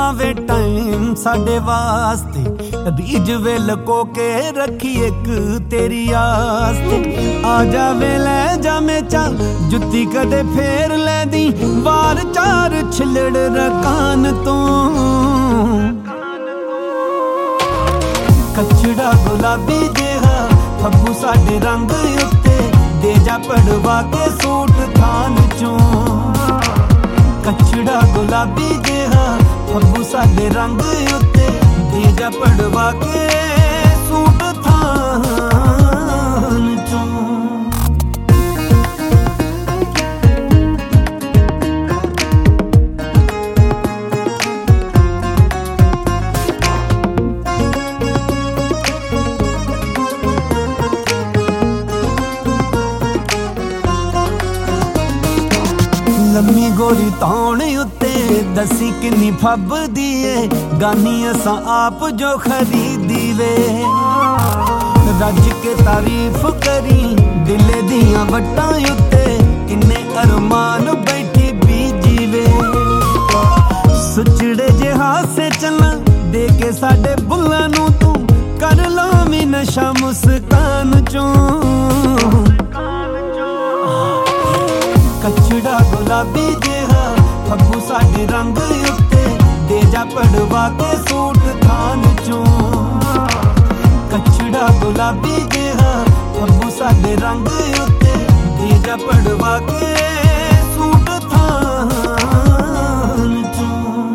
वे time साडे वास्ते, रीज वे लको के रखी एक तेरी आस्ते। आ जावे ले जामे चा जुत्ती कदे फेर ले दी, वार चार छिलड़ रकान तो। कचड़ा गुलाबी जेहा फग्गू साडे रंग उत्ते, दे जा पड़वा के सूट थान चों। कचड़ा गुलाबी जेहा फग्गू साडे रंग उत्ते, दे जा पड़वा के सूट थान चों। लम्मी गोरी तौण उत्ते दसी किन्नी फबदी ए, गानी असां आप जो खरीदी वे। रज के तारीफ करी दिले दियां वट्टां उत्ते, किन्ने अरमान बैठी बीजी वे। सुचड़े जे हासे चलन दे के साडे बुल्लां नूं तू, कर लावी नशा मुस्कान चों। कचड़ा गुलाबी जेहा फग्गू साडे रंग उत्ते, दे जा पड़वा के सूट थान चों। कचड़ा गुलाबी जेहा फग्गू साडे रंग उत्ते, दे जा पड़वा के सूट थान चों।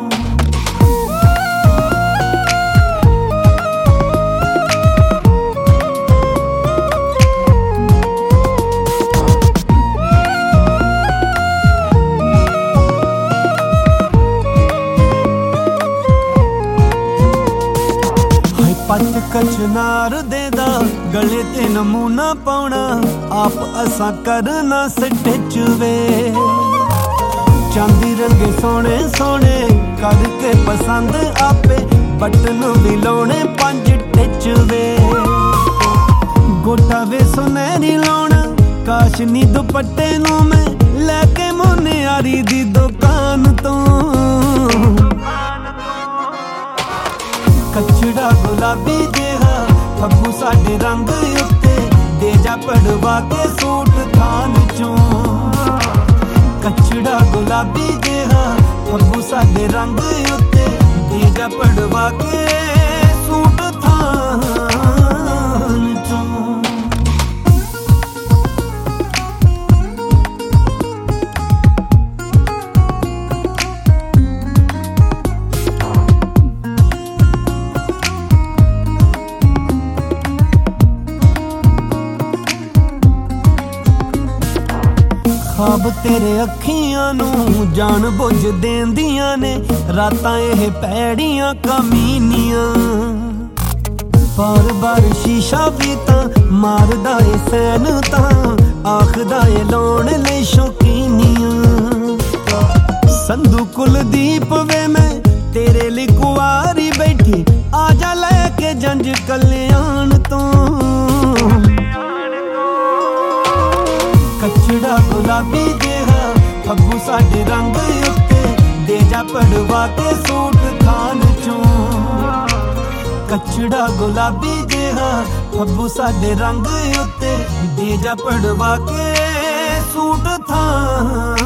पच कचनार देदा गले ते नमूना पाउणा, आप असां करना स्टिच वे। चांदी रंगे सोने सोने करके पसंद आपे, बटन भी लाउणे 5 टिच वे। गोटा वे सुनहरी लाउणा, काशनी दुपट्टे नूं मैं लैके मुनियारी दी दुकान तो। कचड़ा गुलाबी जेहा फग्गू साडे रंग उत्ते, दे जा पड़वा के सूट थान चों। कचड़ा गुलाबी जेहा फग्गू साडे रंग उत्ते, दे जा पड़वा के सूट थान चों। ख्वाब तेरे अखियां नूं जान बुझ देंदियां ने, रातां एह पैड़ियां कमीनियां। बार बार शीशा भी तां मारदा ए सैन तां, आखदा ए लाउण लई शौकीनियां। संधू कुलदीप वे मैं तेरे लई कुआरी बैठी, आजा लैके जंज कल्याण तो। कचड़ा गुलाबी जेहा फग्गू साडे रंग उत्ते, दे जा पड़वा के सूट थान चों। कचड़ा गुलाबी जेहा फग्गू साडे रंग उत्ते, दे जा पड़वा के सूट थान